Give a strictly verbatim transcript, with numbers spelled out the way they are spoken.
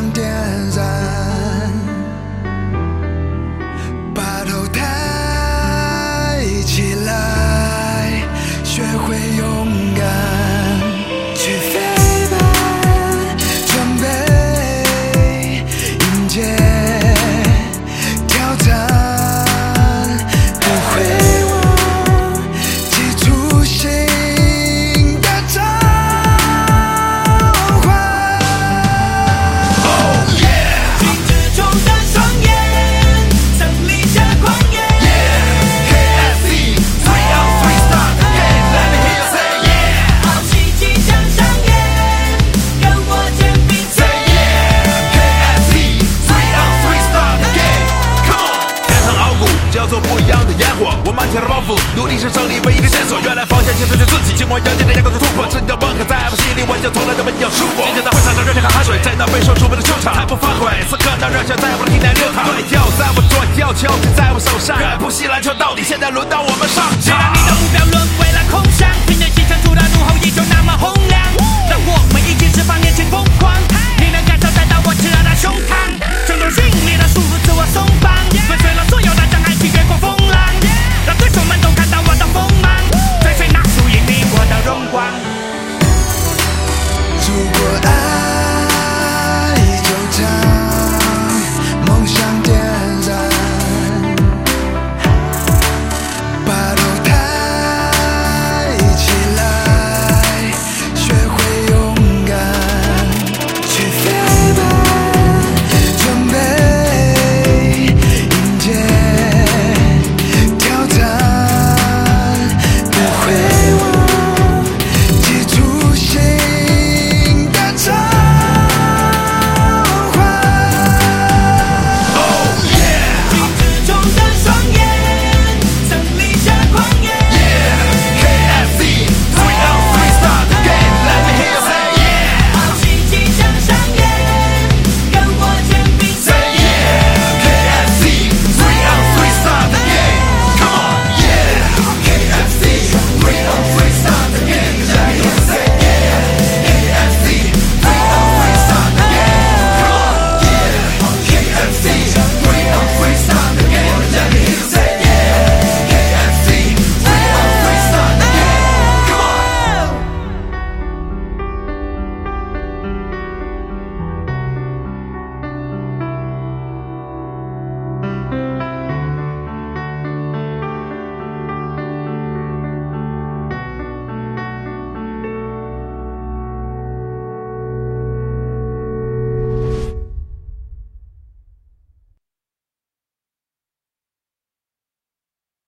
亮点燃，把头抬起来，学会勇敢，去飞吧，准备迎接挑战。 要做不一样的烟火，我满天的抱负，努力是胜利唯一的线索。原来方向其实是自己，尽管遥远的眼光的突破，只要梦想在我心里，我就从来都没有输过。今天的会场上热血和汗水，在那备受瞩目的球场，太不发挥，此刻那热血在我的体内流淌。对调在我左右，球在我手上，不惜篮球到底，现在轮到我们上场。